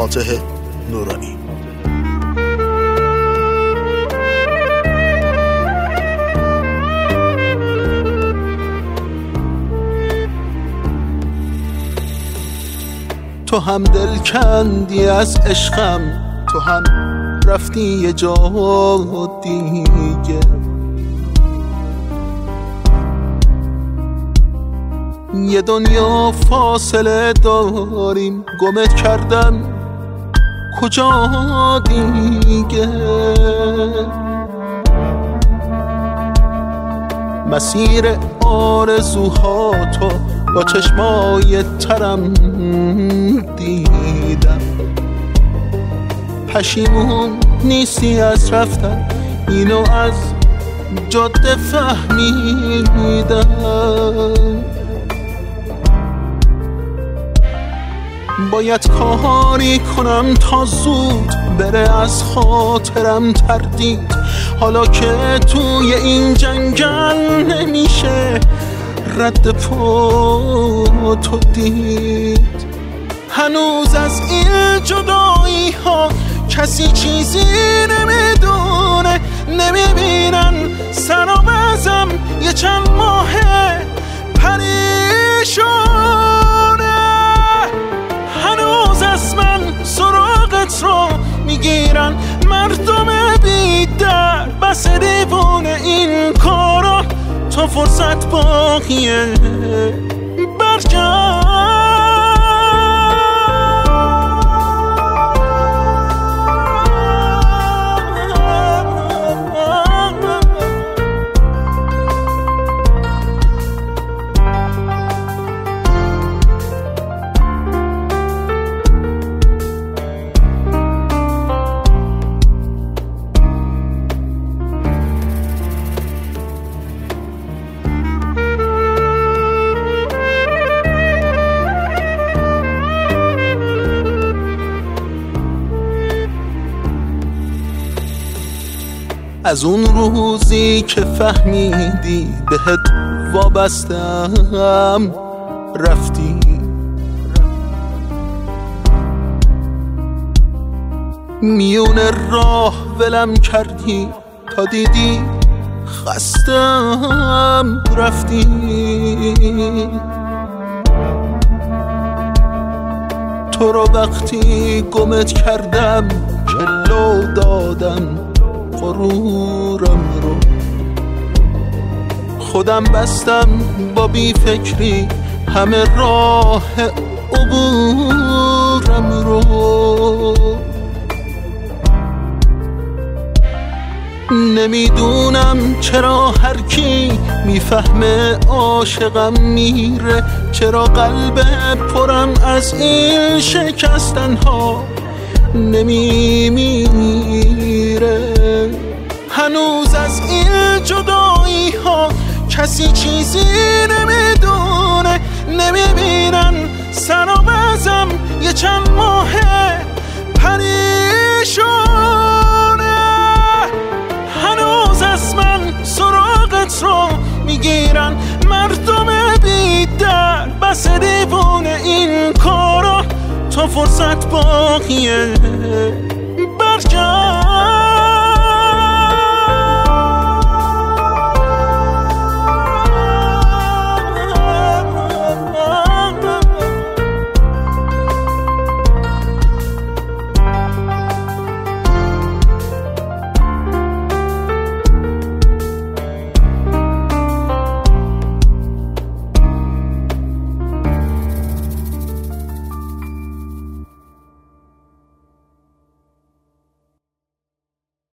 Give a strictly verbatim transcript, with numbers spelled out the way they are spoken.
فاتح نورانی. تو هم دل کندی از عشقم، تو هم رفتی یه جا دیگه، یه دنیا فاصله داریم، گمت کردم کجا دیگه. مسیر آرزوهاتو با چشمای ترم دیدم، پشیمون نیستی از رفتن، اینو از جاده فهمیدم. باید کاری کنم تا زود بره از خاطرم تردید، حالا که توی این جنگل نمیشه رد پا تو دید. هنوز از این جدایی ها کسی چیزی نمیدونه، نمیبینن سر و بزم یه چند ماه پریشونه. هنوز از من سراغت رو میگیرن مردم بی در، بس دیوونه این کارا تا فرصت باقیه برگرد. از اون روزی که فهمیدی بهت وابستم رفتی، میون راه ولم کردی تا دیدی خستم رفتی. تو رو وقتی گمت کردم جلو دادم غرورم رو، خودم بستم با بی فکری همه راه عبورم رو. نمیدونم چرا هر کی میفهمه عاشقم میره، چرا قلب پرم از این شکستن ها نمیمیره. هنوز از این جدایی ها کسی چیزی نمیدونه، نمیبینن سر و بزم یه چند ماه پریشونه. هنوز از من سراغت رو میگیرن مردم بی در، بس دیوونه این کارا تا فرصت باقیه